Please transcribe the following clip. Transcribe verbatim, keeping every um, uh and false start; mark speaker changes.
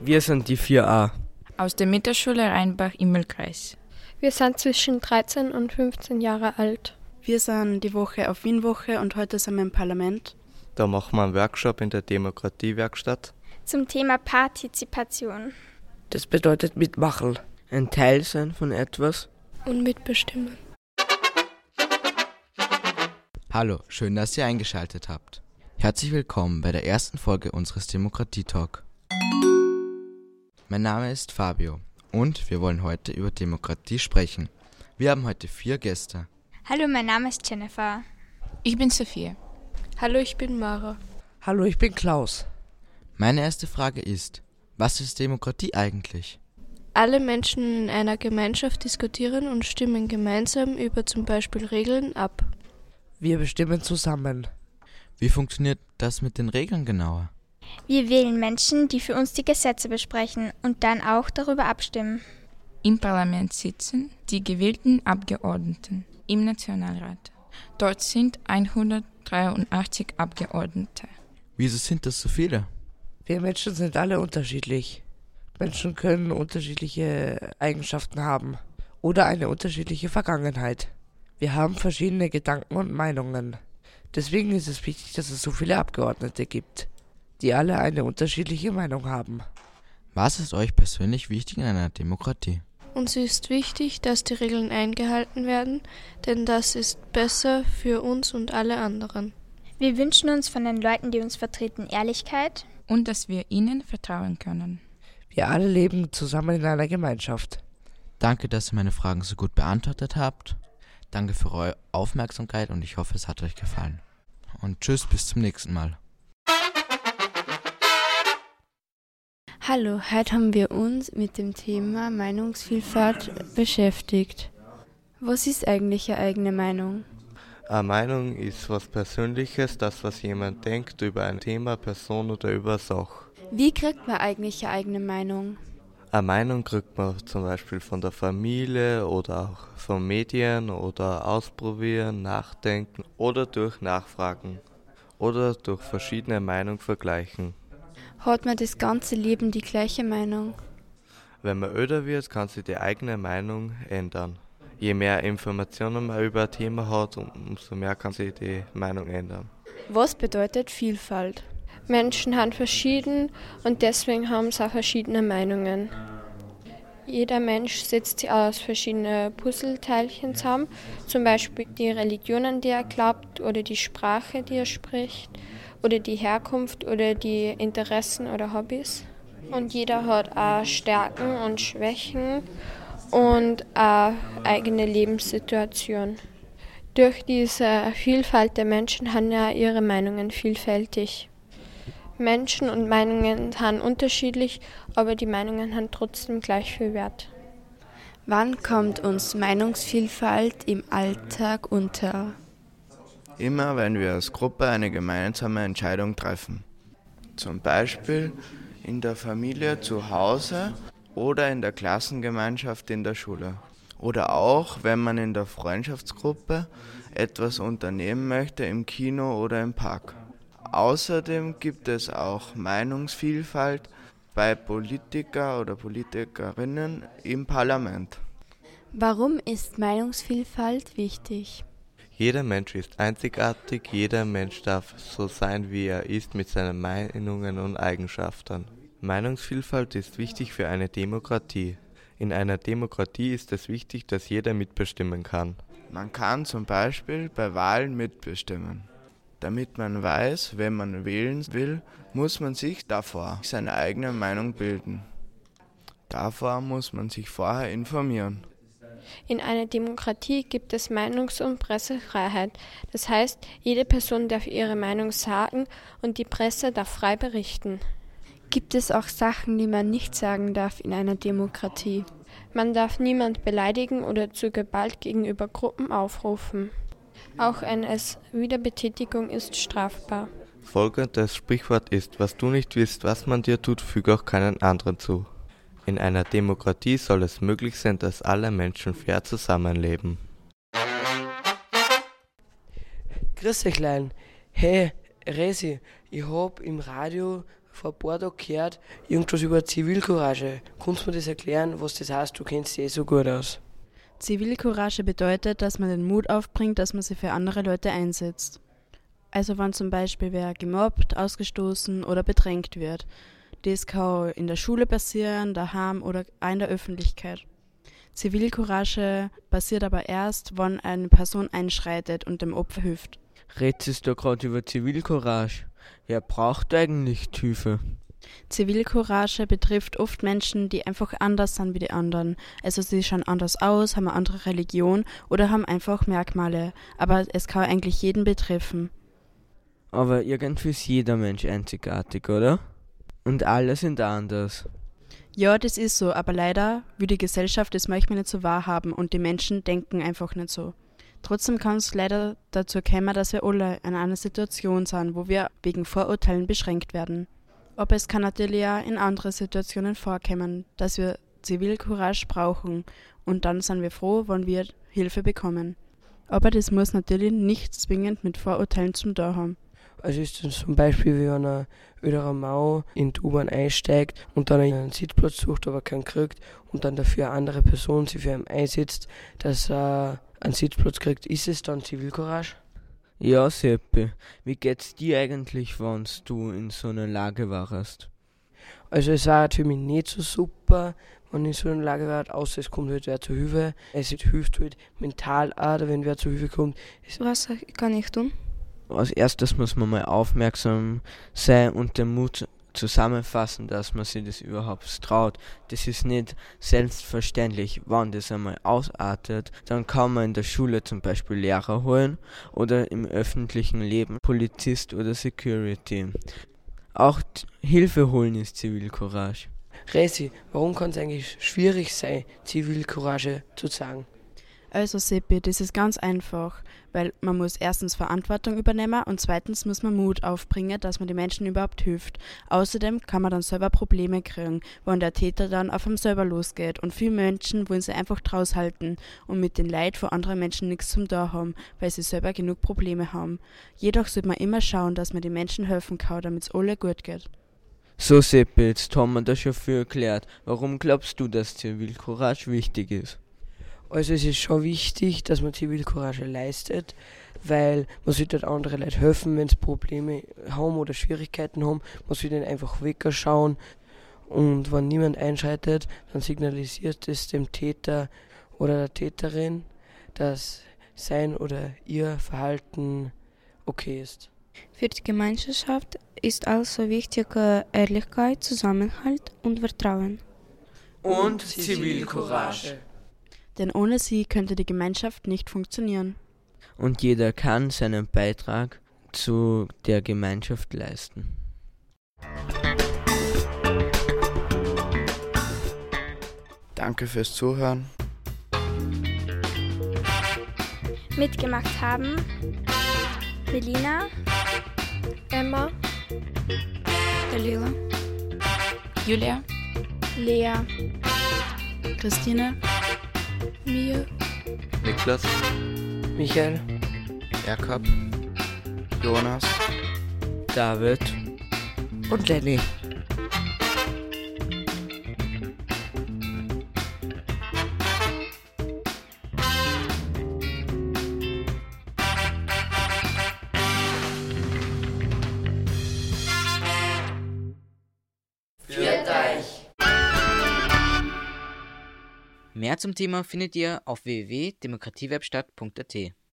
Speaker 1: Wir sind die vier a
Speaker 2: aus der Mittelschule Rheinbach im Mühlkreis.
Speaker 3: Wir sind zwischen dreizehn und fünfzehn Jahre alt.
Speaker 4: Wir sind die Woche auf Wienwoche und heute sind wir im Parlament.
Speaker 5: Da machen wir einen Workshop in der Demokratiewerkstatt.
Speaker 6: Zum Thema Partizipation.
Speaker 1: Das bedeutet mitmachen, ein Teil sein von etwas.
Speaker 3: Und mitbestimmen.
Speaker 7: Hallo, schön, dass ihr eingeschaltet habt. Herzlich willkommen bei der ersten Folge unseres Demokratie-Talk. Mein Name ist Fabio und wir wollen heute über Demokratie sprechen. Wir haben heute vier Gäste.
Speaker 6: Hallo, mein Name ist Jennifer.
Speaker 2: Ich bin Sophia.
Speaker 3: Hallo, ich bin Mara.
Speaker 1: Hallo, ich bin Klaus.
Speaker 7: Meine erste Frage ist, was ist Demokratie eigentlich?
Speaker 3: Alle Menschen in einer Gemeinschaft diskutieren und stimmen gemeinsam über zum Beispiel Regeln ab.
Speaker 1: Wir bestimmen zusammen.
Speaker 7: Wie funktioniert das mit den Regeln genauer?
Speaker 6: Wir wählen Menschen, die für uns die Gesetze besprechen und dann auch darüber abstimmen.
Speaker 2: Im Parlament sitzen die gewählten Abgeordneten im Nationalrat. Dort sind hundertdreiundachtzig Abgeordnete.
Speaker 7: Wieso sind das so viele?
Speaker 1: Wir Menschen sind alle unterschiedlich. Menschen können unterschiedliche Eigenschaften haben oder eine unterschiedliche Vergangenheit. Wir haben verschiedene Gedanken und Meinungen. Deswegen ist es wichtig, dass es so viele Abgeordnete gibt, die alle eine unterschiedliche Meinung haben.
Speaker 7: Was ist euch persönlich wichtig in einer Demokratie?
Speaker 3: Uns ist wichtig, dass die Regeln eingehalten werden, denn das ist besser für uns und alle anderen.
Speaker 6: Wir wünschen uns von den Leuten, die uns vertreten, Ehrlichkeit
Speaker 2: und dass wir ihnen vertrauen können.
Speaker 1: Wir alle leben zusammen in einer Gemeinschaft.
Speaker 7: Danke, dass ihr meine Fragen so gut beantwortet habt. Danke für eure Aufmerksamkeit und ich hoffe, es hat euch gefallen. Und tschüss, bis zum nächsten Mal.
Speaker 8: Hallo, heute haben wir uns mit dem Thema Meinungsvielfalt beschäftigt. Was ist eigentlich eine eigene Meinung?
Speaker 5: Eine Meinung ist was Persönliches, das, was jemand denkt über ein Thema, Person oder über eine Sache.
Speaker 8: Wie kriegt man eigentlich eine eigene Meinung?
Speaker 5: Eine Meinung kriegt man zum Beispiel von der Familie oder auch von Medien oder ausprobieren, nachdenken oder durch Nachfragen oder durch verschiedene Meinungen vergleichen.
Speaker 8: Hat man das ganze Leben die gleiche Meinung?
Speaker 5: Wenn man älter wird, kann sich die eigene Meinung ändern. Je mehr Informationen man über ein Thema hat, umso mehr kann sich die Meinung ändern.
Speaker 8: Was bedeutet Vielfalt?
Speaker 3: Menschen sind verschieden und deswegen haben sie auch verschiedene Meinungen. Jeder Mensch setzt sich aus verschiedenen Puzzleteilchen zusammen, zum Beispiel die Religionen, die er glaubt, oder die Sprache, die er spricht, oder die Herkunft oder die Interessen oder Hobbys. Und jeder hat auch Stärken und Schwächen und auch eigene Lebenssituation. Durch diese Vielfalt der Menschen haben ja ihre Meinungen vielfältig. Menschen und Meinungen sind unterschiedlich, aber die Meinungen haben trotzdem gleich viel Wert.
Speaker 8: Wann kommt uns Meinungsvielfalt im Alltag unter?
Speaker 9: Immer wenn wir als Gruppe eine gemeinsame Entscheidung treffen. Zum Beispiel in der Familie zu Hause oder in der Klassengemeinschaft in der Schule. Oder auch, wenn man in der Freundschaftsgruppe etwas unternehmen möchte im Kino oder im Park. Außerdem gibt es auch Meinungsvielfalt bei Politiker oder Politikerinnen im Parlament.
Speaker 8: Warum ist Meinungsvielfalt wichtig?
Speaker 5: Jeder Mensch ist einzigartig, jeder Mensch darf so sein, wie er ist, mit seinen Meinungen und Eigenschaften. Meinungsvielfalt ist wichtig für eine Demokratie. In einer Demokratie ist es wichtig, dass jeder mitbestimmen kann.
Speaker 9: Man kann zum Beispiel bei Wahlen mitbestimmen. Damit man weiß, wen man wählen will, muss man sich davor seine eigene Meinung bilden. Davor muss man sich vorher informieren.
Speaker 3: In einer Demokratie gibt es Meinungs- und Pressefreiheit. Das heißt, jede Person darf ihre Meinung sagen und die Presse darf frei berichten.
Speaker 8: Gibt es auch Sachen, die man nicht sagen darf in einer Demokratie?
Speaker 3: Man darf niemand beleidigen oder zu Gewalt gegenüber Gruppen aufrufen. Auch eine Wiederbetätigung ist strafbar.
Speaker 5: Folgendes Sprichwort ist: Was du nicht willst, was man dir tut, füge auch keinen anderen zu. In einer Demokratie soll es möglich sein, dass alle Menschen fair zusammenleben.
Speaker 1: Grüß euch, Klein. Hey, Resi, ich hab im Radio
Speaker 10: vor ein paar Tagen gehört, irgendwas über Zivilcourage. Kannst du mir das erklären, was das heißt? Du kennst dich eh so gut aus.
Speaker 4: Zivilcourage bedeutet, dass man den Mut aufbringt, dass man sich für andere Leute einsetzt. Also wenn zum Beispiel wer gemobbt, ausgestoßen oder bedrängt wird. Das kann in der Schule passieren, daheim oder auch in der Öffentlichkeit. Zivilcourage passiert aber erst, wenn eine Person einschreitet und dem Opfer hilft.
Speaker 11: Redest du gerade über Zivilcourage? Wer braucht eigentlich Hilfe?
Speaker 4: Zivilcourage betrifft oft Menschen, die einfach anders sind wie die anderen. Also sie schauen anders aus, haben eine andere Religion oder haben einfach Merkmale. Aber es kann eigentlich jeden betreffen.
Speaker 11: Aber irgendwie ist jeder Mensch einzigartig, oder? Und alle sind anders.
Speaker 4: Ja, das ist so, aber leider will die Gesellschaft das manchmal nicht so wahrhaben und die Menschen denken einfach nicht so. Trotzdem kann es leider dazu kommen, dass wir alle in einer Situation sind, wo wir wegen Vorurteilen beschränkt werden. Aber es kann natürlich auch in anderen Situationen vorkommen, dass wir Zivilcourage brauchen und dann sind wir froh, wenn wir Hilfe bekommen. Aber das muss natürlich nicht zwingend mit Vorurteilen zum tun haben.
Speaker 10: Also ist es zum Beispiel, wie wenn ein älterer Mann in die U-Bahn einsteigt und dann einen Sitzplatz sucht, aber keinen kriegt und dann dafür eine andere Person sich für ihn einsetzt, dass er einen Sitzplatz kriegt. Ist es dann Zivilcourage?
Speaker 11: Ja, Seppi, wie geht's dir eigentlich, wenn du in so einer Lage warst?
Speaker 10: Also es war für mich nicht so super, wenn ich in so einer Lage war, außer es kommt halt wer zur Hilfe. Es hilft halt mental auch, wenn wer zur Hilfe kommt.
Speaker 12: Was kann ich tun?
Speaker 11: Als erstes muss man mal aufmerksam sein und den Mut zusammenfassen, dass man sich das überhaupt traut. Das ist nicht selbstverständlich. Wenn das einmal ausartet, dann kann man in der Schule zum Beispiel Lehrer holen oder im öffentlichen Leben Polizist oder Security. Auch Hilfe holen ist Zivilcourage.
Speaker 10: Resi, warum kann es eigentlich schwierig sein, Zivilcourage zu sagen?
Speaker 4: Also Seppi, das ist ganz einfach, weil man muss erstens Verantwortung übernehmen und zweitens muss man Mut aufbringen, dass man den Menschen überhaupt hilft. Außerdem kann man dann selber Probleme kriegen, wenn der Täter dann auf einem selber losgeht und viele Menschen wollen sich einfach draus halten und mit den Leid von anderen Menschen nichts zum tun haben, weil sie selber genug Probleme haben. Jedoch sollte man immer schauen, dass man den Menschen helfen kann, damit es alle gut geht.
Speaker 11: So Seppi, jetzt haben wir das schon viel erklärt. Warum glaubst du, dass Zivilcourage wichtig ist?
Speaker 10: Also es ist schon wichtig, dass man Zivilcourage leistet, weil man sollte halt andere Leute helfen, wenn sie Probleme haben oder Schwierigkeiten haben. Man sollte ihnen einfach wegschauen und wenn niemand einschreitet, dann signalisiert es dem Täter oder der Täterin, dass sein oder ihr Verhalten okay ist.
Speaker 12: Für die Gemeinschaft ist also wichtig Ehrlichkeit, Zusammenhalt und Vertrauen.
Speaker 11: Und Zivilcourage.
Speaker 4: Denn ohne sie könnte die Gemeinschaft nicht funktionieren.
Speaker 11: Und jeder kann seinen Beitrag zu der Gemeinschaft leisten.
Speaker 9: Danke fürs Zuhören.
Speaker 6: Mitgemacht haben Melina,
Speaker 3: Emma,
Speaker 2: Dalila, Julia,
Speaker 6: Lea,
Speaker 4: Christine,
Speaker 3: Mia,
Speaker 5: Niklas,
Speaker 10: Michael,
Speaker 5: Jakob,
Speaker 9: Jonas,
Speaker 11: David
Speaker 1: und Lenny.
Speaker 13: Mehr zum Thema findet ihr auf w w w punkt demokratiewebstadt punkt a t.